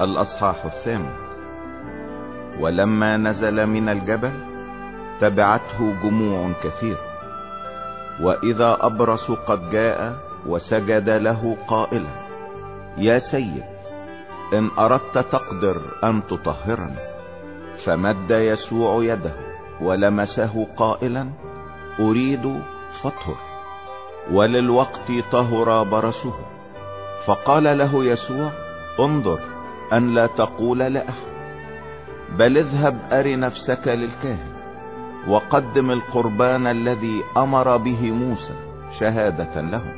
الأصحاح 8. ولما نزل من الجبل تبعته جموع كثير، وإذا أبرص قد جاء وسجد له قائلا: يا سيد، إن أردت تقدر أن تطهرني. فمد يسوع يده ولمسه قائلا: أريد فاطهر. وللوقت طهر برصه. فقال له يسوع: انظر أن لا تقول لأحد، بل اذهب أر نفسك للكاهن وقدم القربان الذي أمر به موسى شهادة لهم.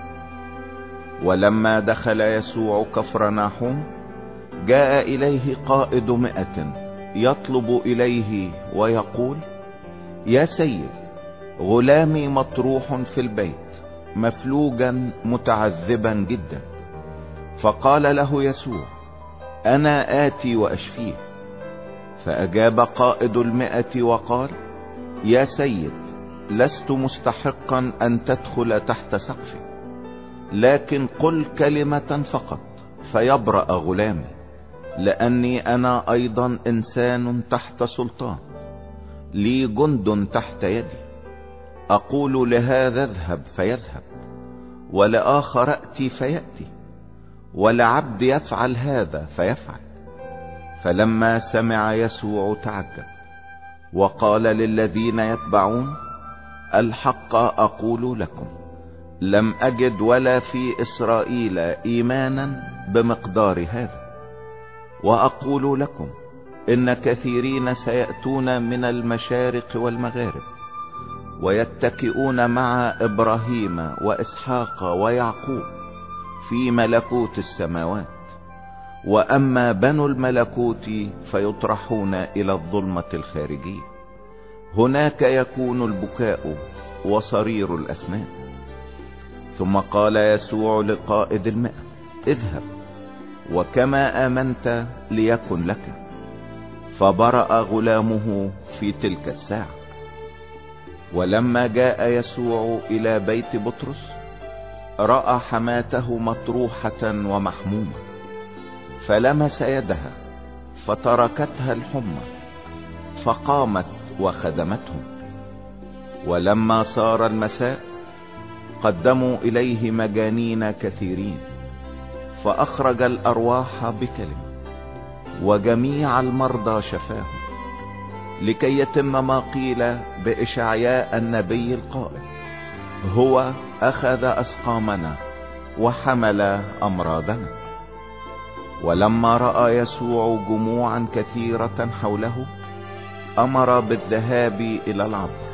ولما دخل يسوع كفرناحوم جاء إليه قائد 100 يطلب إليه ويقول: يا سيد، غلامي مطروح في البيت مفلوجا متعذبا جدا. فقال له يسوع: أنا آتي وأشفيه. فأجاب قائد 100 وقال: يا سيد، لست مستحقا أن تدخل تحت سقفي، لكن قل كلمة فقط فيبرأ غلامي، لأني أنا أيضا إنسان تحت سلطان، لي جند تحت يدي. أقول لهذا اذهب فيذهب، ولآخر أتي فيأتي، ولعبد يفعل هذا فيفعل. فلما سمع يسوع تعجب، وقال للذين يتبعون: الحق أقول لكم، لم أجد ولا في إسرائيل إيمانا بمقدار هذا. وأقول لكم إن كثيرين سيأتون من المشارق والمغارب ويتكئون مع إبراهيم وإسحاق ويعقوب في ملكوت السماوات، وأما بنو الملكوت فيطرحون إلى الظلمة الخارجية، هناك يكون البكاء وصرير الأسنان. ثم قال يسوع لقائد 100: اذهب، وكما آمنت ليكن لك. فبرأ غلامه في تلك الساعة. ولما جاء يسوع إلى بيت بطرس رأى حماته مطروحة ومحمومة، فلمس يدها فتركتها الحمى، فقامت وخدمتهم. ولما صار المساء قدموا إليه مجانين كثيرين، فأخرج الأرواح بكلمة، وجميع المرضى شفاهم، لكي يتم ما قيل بإشعياء النبي القائل: هو أخذ أسقامنا وحمل أمراضنا. ولما رأى يسوع جموعا كثيرة حوله أمر بالذهاب إلى العبر.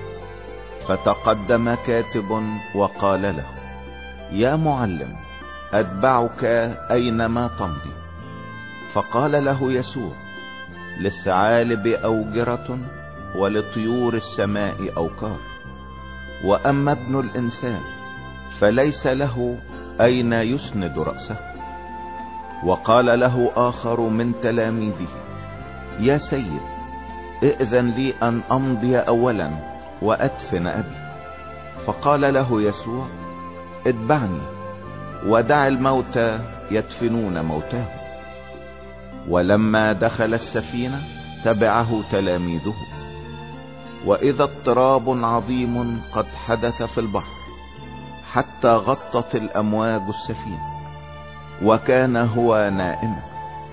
فتقدم كاتب وقال له: يا معلم، أتبعك أينما تمضي. فقال له يسوع: للثعالب أوجرة ولطيور السماء أوكار، وأما ابن الإنسان فليس له أين يسند رأسه. وقال له آخر من تلاميذه: يا سيد، ائذن لي أن أمضي أولا وأدفن أبي. فقال له يسوع: اتبعني، ودع الموتى يدفنون موتاهم. ولما دخل السفينة تبعه تلاميذه. وإذا اضطراب عظيم قد حدث في البحر حتى غطت الأمواج السفينة، وكان هو نائما.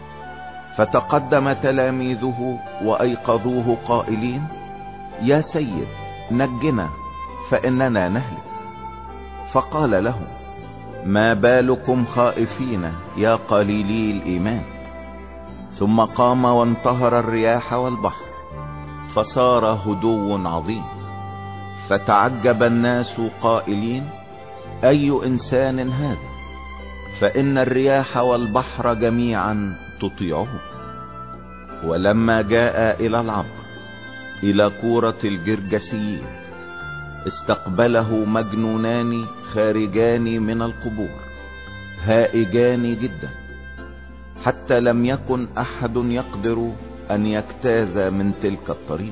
فتقدم تلاميذه وأيقظوه قائلين: يا سيد، نجنا فإننا نهلك. فقال لهم: ما بالكم خائفين يا قليلي الإيمان؟ ثم قام وانتهر الرياح والبحر، فصار هدوء عظيم. فتعجب الناس قائلين: أي إنسان هذا؟ فإن الرياح والبحر جميعا تطيعه. ولما جاء إلى العبر إلى كورة الجرجسيين استقبله مجنونان خارجان من القبور هائجان جدا، حتى لم يكن أحد يقدر أن يجتاز من تلك الطريق.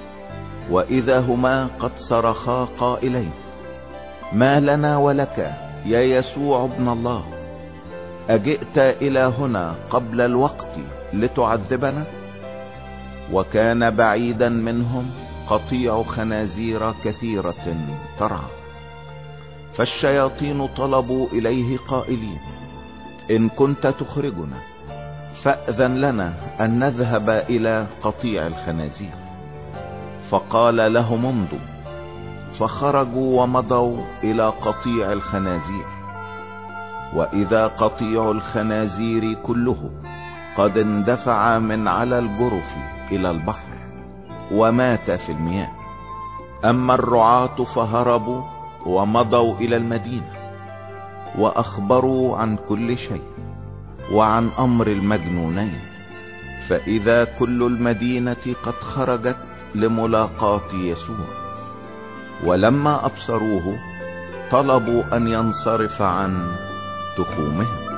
وإذا هما قد صرخا قائلين: ما لنا ولك يا يسوع ابن الله؟ أجئت إلى هنا قبل الوقت لتعذبنا؟ وكان بعيدا منهم قطيع خنازير كثيرة ترعى. فالشياطين طلبوا إليه قائلين: إن كنت تخرجنا فأذن لنا أن نذهب إلى قطيع الخنازير. فقال لهم: امضوا. فخرجوا ومضوا إلى قطيع الخنازير، وإذا قطيع الخنازير كله قد اندفع من على الجرف إلى البحر ومات في المياه. أما الرعاة فهربوا ومضوا إلى المدينة وأخبروا عن كل شيء وعن أمر المجنونين. فإذا كل المدينة قد خرجت لملاقاة يسوع، ولما أبصروه طلبوا أن ينصرف عن تخومهم.